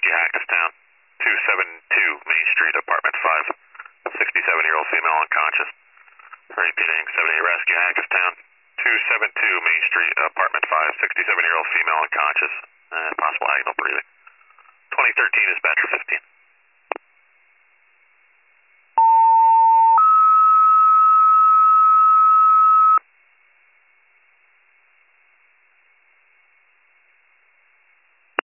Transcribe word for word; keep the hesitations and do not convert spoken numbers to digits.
Rescue Hackettstown, two seventy-two Main Street, Apartment five, sixty-seven-year-old female unconscious. Repeating, seventy-eight Rescue Hackettstown, two seventy-two Main Street, Apartment five, sixty-seven-year-old female unconscious, uh, possible agonal breathing. twenty thirteen Dispatcher fifteen.